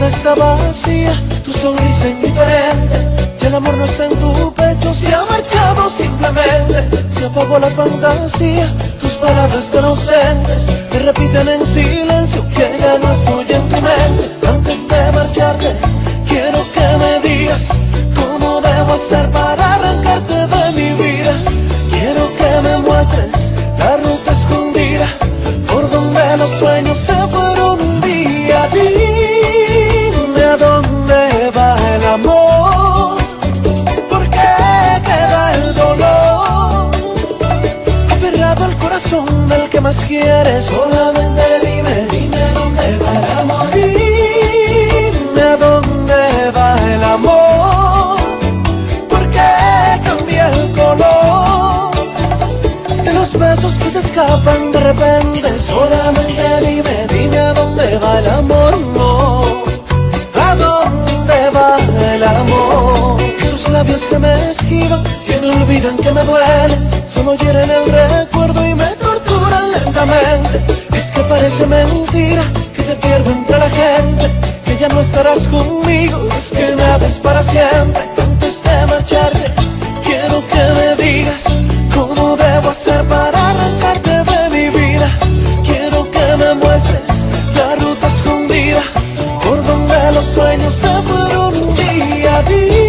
vida está vacía, tu sonrisa indiferente, y el amor no está en tu pecho, se ha marchado simplemente. Se apagó la fantasía, tus palabras están ausentes, te repiten en silencio que ya no estoy en tu mente. Antes de marcharte, quiero que me digas cómo debo hacer para arrancarte de mi vida. Quiero que me muestres la ruta escondida por donde los sueños se fueron un día. Dime a dónde va el amor, por qué queda el dolor aferrado al corazón del que más quieres. Solamente dime, dime a dónde va el amor. Dime a dónde va el amor, por qué cambia el color de los besos que se escapan de repente. Solamente dime, dime a dónde va el amor, no, a dónde va el amor. Esos labios que me esquivan, que me olvidan, que me duelen, solo hieren el recuerdo y me torturan lentamente. Es que parece mentira que te pierdo entre la gente, que ya no estarás conmigo, es que nada es para siempre. Antes de marcharte, quiero que me digas cómo debo hacer para arrancarte de mi vida. Quiero que me muestres la ruta escondida por donde los sueños se fueron un día.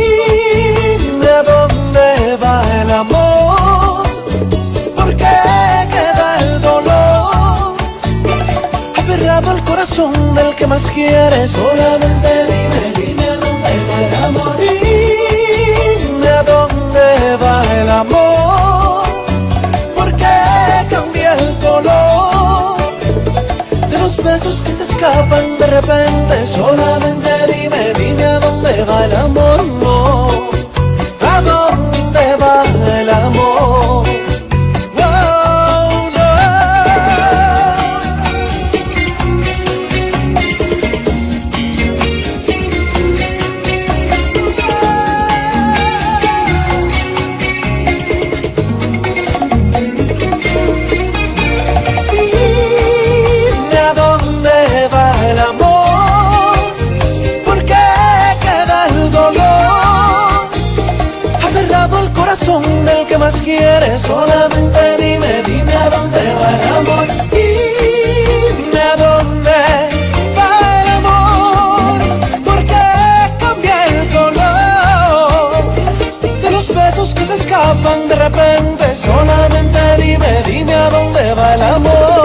Dime a dónde va el amor, por qué queda el dolor aferrado al corazón del que más quieres. Solamente dime, dime a dónde va el amor. Dime a dónde va el amor, por qué cambia el color de los besos que se escapan de repente. Solamente dime, dime a dónde va el amor, no, a dónde va el amor. Oh, no. Dime a dónde va el amor, por qué queda el dolor aferrado al corazón del que más quieres. Solamente dime, dime a dónde va el amor. Dime a dónde va el amor, por qué cambia el color de los besos que se escapan de repente. Solamente dime, dime a dónde va el amor.